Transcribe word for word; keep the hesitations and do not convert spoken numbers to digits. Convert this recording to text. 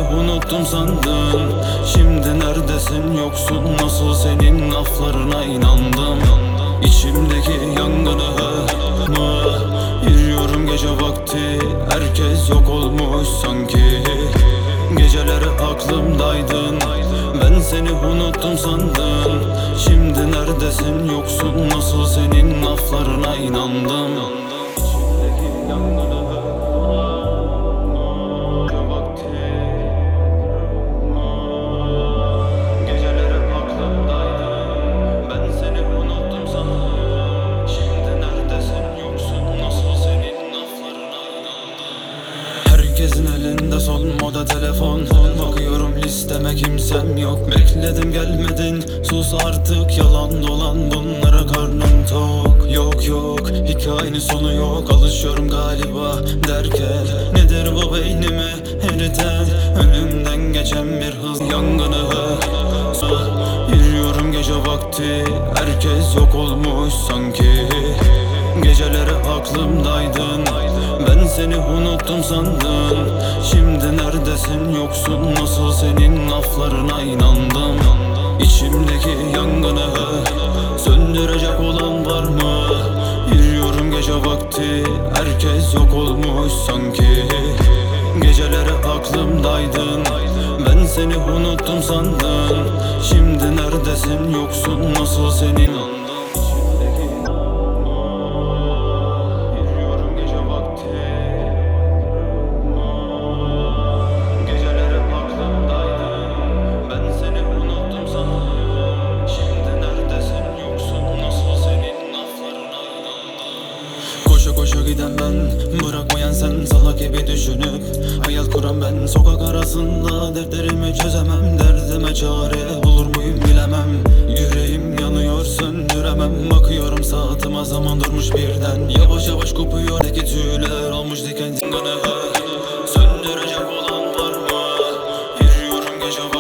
unuttum sandın. Şimdi neredesin, yoksun, nasıl senin laflarına inandım. İçimdeki yangını mı yürüyorum gece vakti, herkes yok olmuş sanki. Geceleri aklımdaydın, ben seni unuttum sandım. Şimdi neredesin, yoksun, nasıl senin laflarına inandım. İçimdeki yangını herkesin elinde son moda telefon. Bakıyorum listeme kimsem yok. Bekledim gelmedin, sus artık, yalan dolan bunlara karnım tok. Yok yok, hikayenin sonu yok, alışıyorum galiba derken. Nedir bu beynimi eriten, önümden geçen bir hız yangını. Yürüyorum gece vakti, herkes yok olmuş sanki. Geceleri aklımdaydın, ben seni unuttum sandım. Şimdi neredesin, yoksun, nasıl senin laflarına inandım. İçimdeki yangını söndürecek olan var mı? Yürüyorum gece vakti, herkes yok olmuş sanki. Geceleri aklımdaydın, ben seni unuttum sandım. Şimdi neredesin, yoksun, nasıl senin. Koşa koşa giden ben, bırakmayan sen, salak gibi düşünüp hayal kuran ben. Sokak arasında dertlerimi çözemem, derdime çare bulur muyum bilemem. Yüreğim yanıyor, söndüremem, bakıyorum saatıma, zaman durmuş birden. Yavaş yavaş kopuyor teki tüyler, olmuş diken tingana. Söndürecek olan var mı? Yürüyorum gece